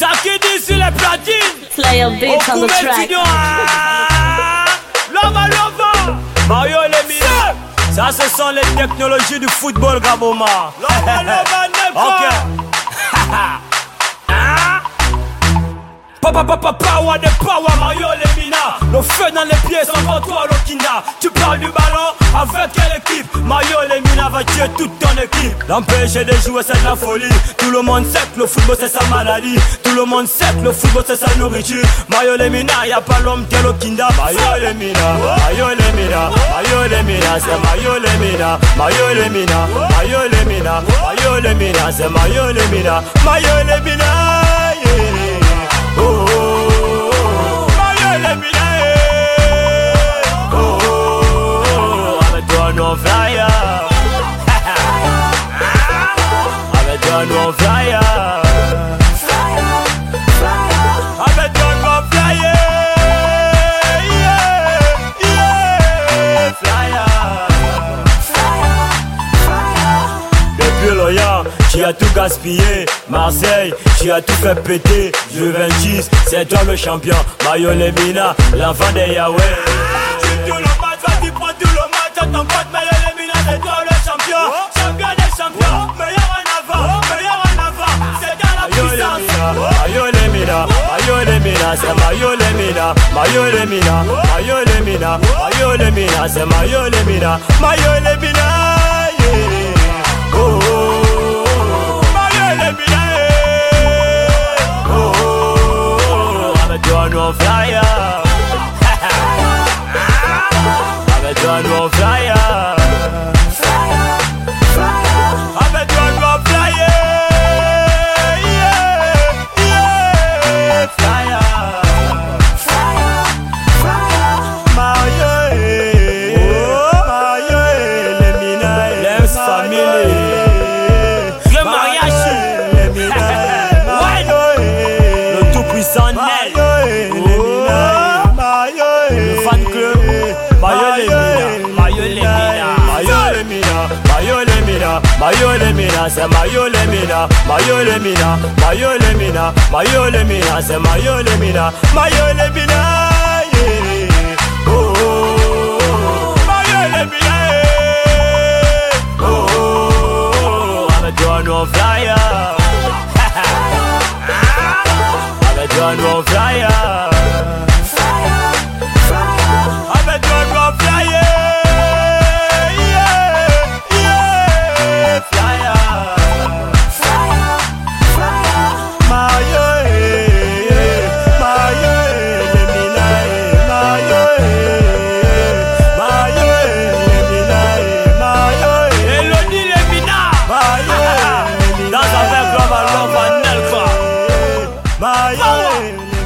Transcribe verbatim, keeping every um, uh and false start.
Zakidi sur les platines. Player beats on the track. Lova, lova. Mario Lemina. Ça, ce sont les technologies du football, Gaboma. Lova, lova, never. Ok. Papa, papa, power, de power, Mario Lemina. Le feu dans les pieds, sans contrôle au Kinda. Tu parles du ballon, avec quelle équipe? Mario Lemina va tuer toute ton équipe. L'empêcher de jouer, c'est de la folie. Tout le monde sait que le football, c'est sa maladie. Tout le monde sait que le football, c'est sa nourriture. Mario Lemina, y'a pas l'homme tel au Kinda. Mario Lemina, Mario Lemina, Mario Lemina, c'est Mario Lemina. Mario Lemina, Mario Lemina, Mario Lemina, c'est Mario Lemina. Mario Lemina, yeah. Oh, oh, oh, Mario Lemina, oh, oh, oh, avec toi nous on flyer. Avec toi nous on flyer. Avec toi nous on flyer. Yeah, yeah, flyer. Depuis l'Orient, tu as tout gaspillé. Marseille, tu as tout fait péter. Juventus, c'est toi le champion. Mario Lemina, l'enfant de Yahweh. Tu tout le match, vas-y prends tout le match. À ton pote Mario Lemina, c'est toi le champion. Champion des champions, meilleur en avant, meilleur en avant. C'est dans la puissance. Mario Lemina, Mario Lemina, c'est Mario Lemina. Mario Lemina, Mario Lemina, Mario Lemina, c'est Mario Lemina. Mario Lemina, yeah. Oh, oh, oh, Mario Lemina. Avec toi nous on flyer. Avec toi nous on flyer. Avec toi nous on flyer. Yeah, yeah, flyer. Mario, Mario Lemina, Lems family. Le mariage. Le tout puissant Nel. Mario Lemina, c'est Mario Lemina, Mario Lemina, Mario Lemina, Mario Lemina, c'est Mario Lemina, Mario Lemina, yeah. Oh, oh, oh, Mario Lemina, yeah. Oh, oh, oh, avec toi nous on flyer. Avec toi nous on flyer. Avec toi nous on flyer. Mario